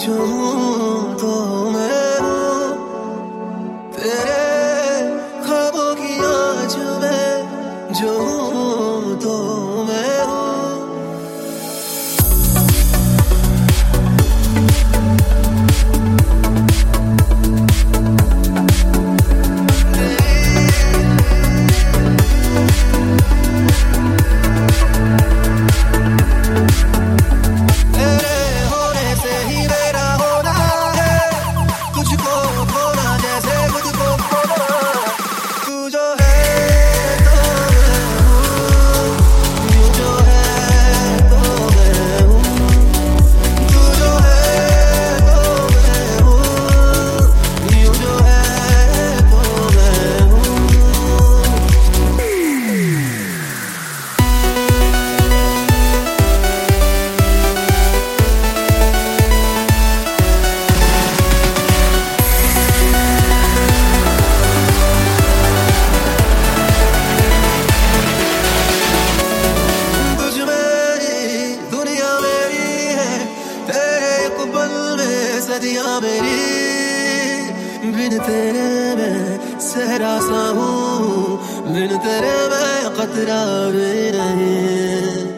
जो हूँ तो मैं हूँ तेरे ख्वाबों की आज मैं जो हूँ तो मैं हूँ। सदियां मेरी बिन तेरे मैं सहरा सा हूँ, बिन तेरे मैं खतरा भी नहीं।